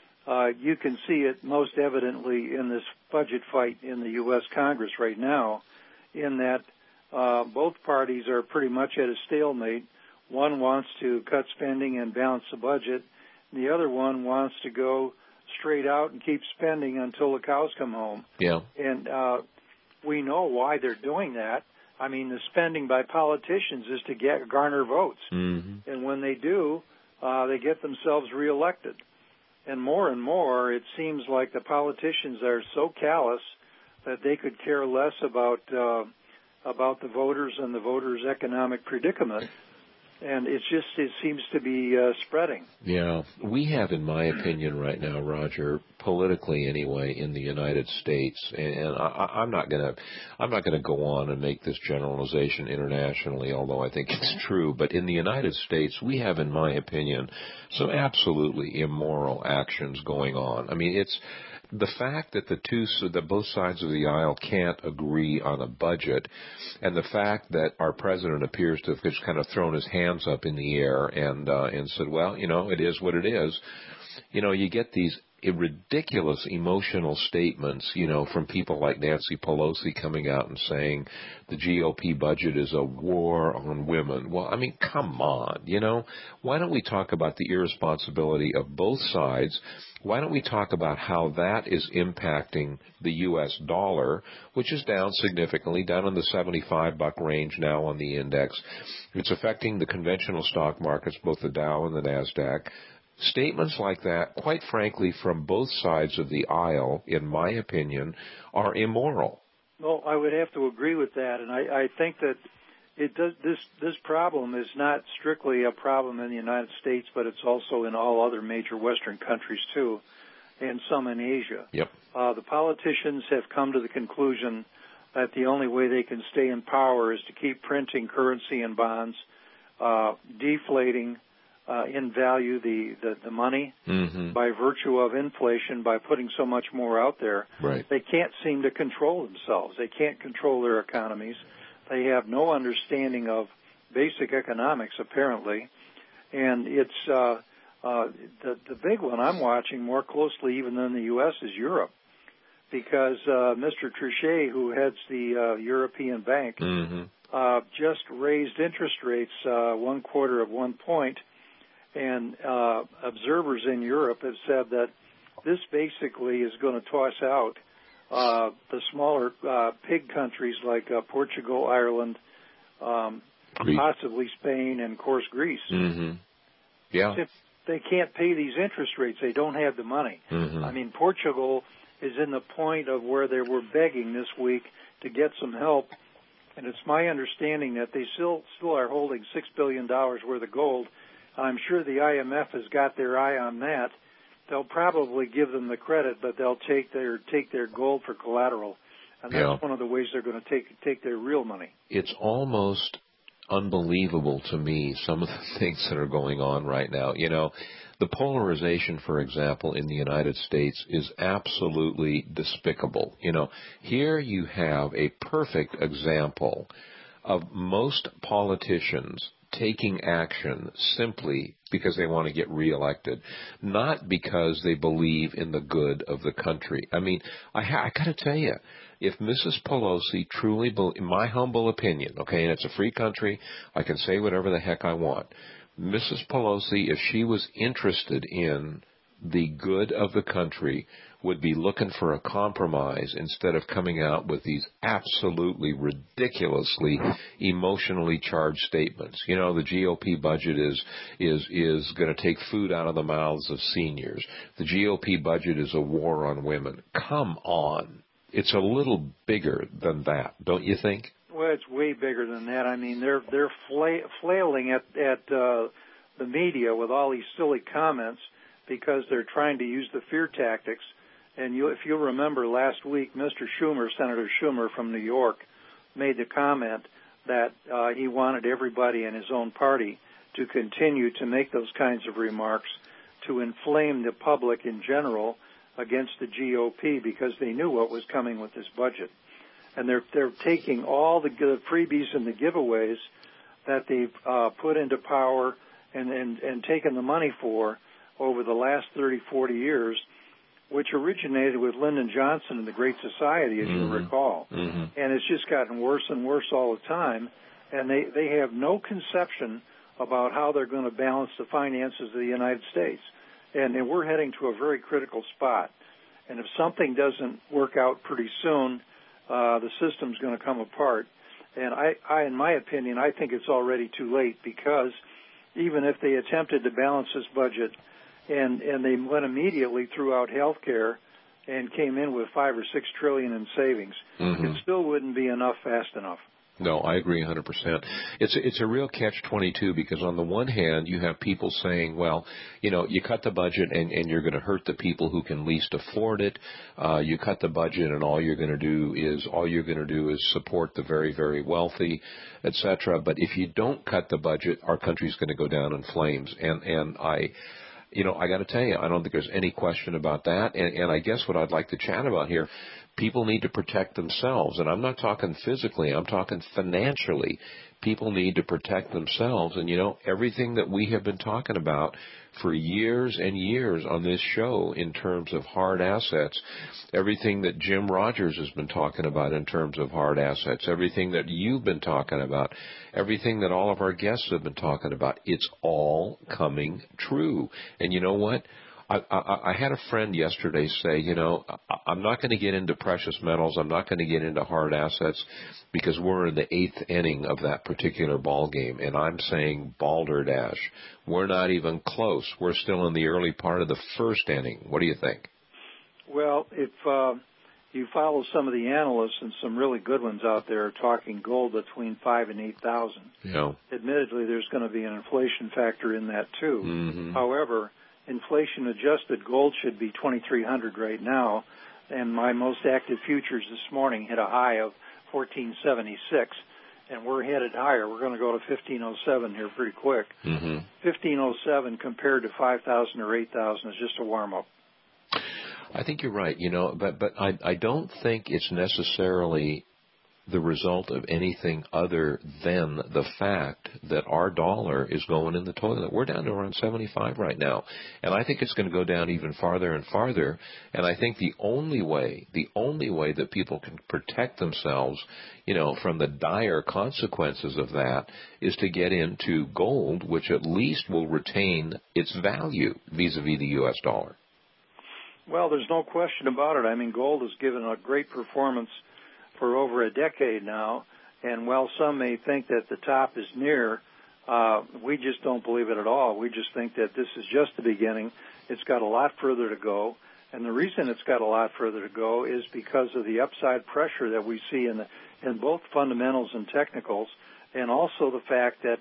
Speaker 19: You can see it most evidently in this budget fight in the U.S. Congress right now, in that both parties are pretty much at a stalemate. One wants to cut spending and balance the budget, and the other one wants to go straight out and keep spending until the cows come home. Yeah. And we know why they're doing that. I mean, the spending by politicians is to garner votes. Mm-hmm. And when they do, they get themselves reelected. And more, it seems like the politicians are so callous that they could care less about the voters and the voters' economic predicament. And it seems to be spreading. Yeah.
Speaker 3: We have, in my opinion right now, Roger, politically anyway, in the United States, and I'm not going to go on and make this generalization internationally, although I think it's true, but in the United States, we have, in my opinion, some absolutely immoral actions going on. I mean, it's the fact that that both sides of the aisle can't agree on a budget, and the fact that our president appears to have just kind of thrown his hands up in the air and said, well, it is what it is. You get these ridiculous emotional statements, from people like Nancy Pelosi coming out and saying the GOP budget is a war on women. Well, I mean, come on, Why don't we talk about the irresponsibility of both sides? Why don't we talk about how that is impacting the U.S. dollar, which is down significantly, down in the $75 range now on the index. It's affecting the conventional stock markets, both the Dow and the NASDAQ. Statements like that, quite frankly, from both sides of the aisle, in my opinion, are immoral.
Speaker 19: Well, I would have to agree with that, and I think that this problem is not strictly a problem in the United States, but it's also in all other major Western countries too, and some in Asia.
Speaker 3: Yep.
Speaker 19: The politicians have come to the conclusion that the only way they can stay in power is to keep printing currency and bonds, deflating in value the money by virtue of inflation, by putting so much more out there.
Speaker 3: Right.
Speaker 19: They can't seem to control themselves. They can't control their economies. They have no understanding of basic economics, apparently. And it's the big one I'm watching more closely even than the U.S. is Europe, because Mr. Trichet, who heads the European Bank, just raised interest rates 1/4 of 1 point, and observers in Europe have said that this basically is going to toss out the smaller pig countries like Portugal, Ireland, possibly Spain, and, of course, Greece.
Speaker 3: Yeah.
Speaker 19: If they can't pay these interest rates, they don't have the money. I mean, Portugal is in the point of where they were begging this week to get some help, and it's my understanding that they still are holding $6 billion worth of gold. I'm sure the IMF has got their eye on that. They'll probably give them the credit, but they'll take their gold for collateral, and that's one of the ways they're going to take their real money.
Speaker 3: It's almost unbelievable to me, some of the things that are going on right now. The polarization, for example, in the United States is absolutely despicable. Here you have a perfect example of most politicians taking action simply because they want to get reelected, not because they believe in the good of the country. I mean, I got to tell you, if Mrs. Pelosi truly, in my humble opinion, okay, and it's a free country, I can say whatever the heck I want, Mrs. Pelosi, if she was interested in the good of the country, would be looking for a compromise instead of coming out with these absolutely ridiculously emotionally charged statements. The GOP budget is going to take food out of the mouths of seniors. The GOP budget is a war on women. Come on. It's a little bigger than that, don't you think?
Speaker 19: Well, it's way bigger than that. I mean, they're flailing at the media with all these silly comments because they're trying to use the fear tactics. And if you remember last week, Senator Schumer from New York, made the comment that he wanted everybody in his own party to continue to make those kinds of remarks to inflame the public in general against the GOP because they knew what was coming with this budget. And they're taking all the freebies and the giveaways that they've put into power and taken the money for over the last 30, 40 years, which originated with Lyndon Johnson and the Great Society, as you recall. And it's just gotten worse and worse all the time. And they have no conception about how they're going to balance the finances of the United States. And we're heading to a very critical spot. And if something doesn't work out pretty soon, the system's going to come apart. And in my opinion, I think it's already too late, because even if they attempted to balance this budget and they went immediately throughout health care and came in with $5 or $6 trillion in savings, it still wouldn't be enough fast enough.
Speaker 3: No, I agree 100%. It's a real catch-22, because on the one hand, you have people saying, well, you cut the budget and you're going to hurt the people who can least afford it. You cut the budget and all you're going to do is support the very, very wealthy, etc. But if you don't cut the budget, our country's going to go down in flames. And I got to tell you, I don't think there's any question about that. And I guess what I'd like to chat about here, People need to protect themselves. And I'm not talking physically. I'm talking financially. People need to protect themselves. And, everything that we have been talking about for years and years on this show in terms of hard assets, everything that Jim Rogers has been talking about in terms of hard assets, everything that you've been talking about, everything that all of our guests have been talking about, it's all coming true. And you know what? I had a friend yesterday say, I'm not going to get into precious metals. I'm not going to get into hard assets because we're in the 8th inning of that particular ball game. And I'm saying balderdash. We're not even close. We're still in the early part of the 1st inning. What do you think?
Speaker 19: Well, if you follow some of the analysts, and some really good ones out there are talking gold between 5,000 and 8,000.
Speaker 3: Yeah.
Speaker 19: Admittedly, there's going to be an inflation factor in that too.
Speaker 3: Mm-hmm.
Speaker 19: However, inflation-adjusted gold should be 2,300 right now, and my most active futures this morning hit a high of 1,476, and we're headed higher. We're going to go to 1,507 here pretty quick.
Speaker 3: Mm-hmm.
Speaker 19: 1,507 compared to 5,000 or 8,000 is just a warm-up.
Speaker 3: I think you're right, but I don't think it's necessarily the result of anything other than the fact that our dollar is going in the toilet. We're down to around 75 right now, and I think it's going to go down even farther and farther. And I think the only way that people can protect themselves, from the dire consequences of that is to get into gold, which at least will retain its value vis-a-vis the U.S. dollar.
Speaker 19: Well, there's no question about it. I mean, gold has given a great performance for over a decade now, and while some may think that the top is near, we just don't believe it at all. We just think that this is just the beginning. It's got a lot further to go, and the reason it's got a lot further to go is because of the upside pressure that we see in both fundamentals and technicals, and also the fact that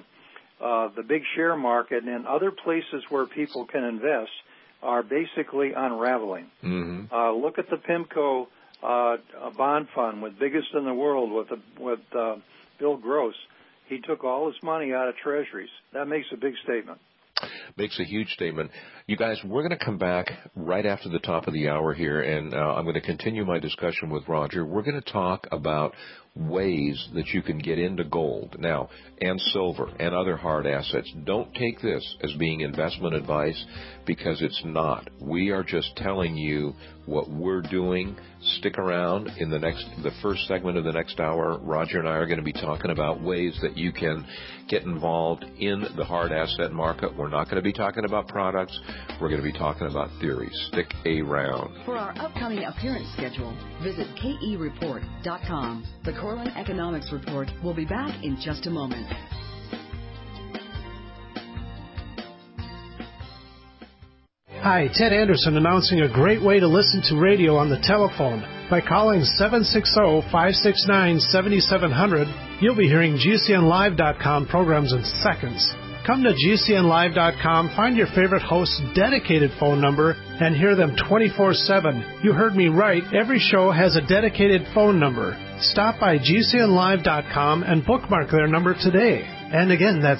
Speaker 19: the big share market and other places where people can invest are basically unraveling.
Speaker 3: Mm-hmm.
Speaker 19: Look at the PIMCO a bond fund biggest in the world with Bill Gross. He took all his money out of treasuries. That makes a big statement.
Speaker 3: Makes a huge statement. You guys, we're going to come back right after the top of the hour here, and I'm going to continue my discussion with Roger. We're going to talk about ways that you can get into gold now and silver and other hard assets. Don't take this as being investment advice, because it's not. We are just telling you what we're doing. Stick around. In the first segment of the next hour, Roger and I are going to be talking about ways that you can get involved in the hard asset market. We're not going to be talking about products. We're going to be talking about theories. Stick around.
Speaker 2: For our upcoming appearance schedule, visit KEReport.com. The Corlin Economics Report will be back in just a moment.
Speaker 7: Hi, Ted Anderson announcing a great way to listen to radio on the telephone. By calling 760-569-7700, you'll be hearing GCNlive.com programs in seconds. Come to GCNlive.com, find your favorite host's dedicated phone number, and hear them 24/7. You heard me right. Every show has a dedicated phone number. Stop by GCNlive.com and bookmark their number today. And again, that's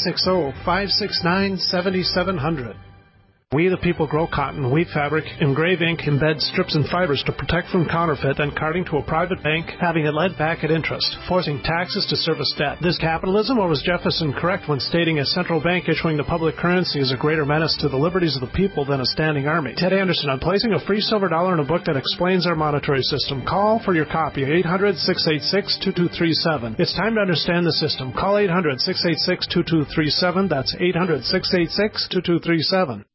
Speaker 7: 760-569-7700. We the people grow cotton, weave fabric, engrave ink, embed strips and fibers to protect from counterfeit and carting to a private bank, having it lent back at interest, forcing taxes to service debt. This capitalism, or was Jefferson correct when stating a central bank issuing the public currency is a greater menace to the liberties of the people than a standing army? Ted Anderson, I'm placing a free silver dollar in a book that explains our monetary system. Call for your copy, 800-686-2237. It's time to understand the system. Call 800-686-2237. That's 800-686-2237.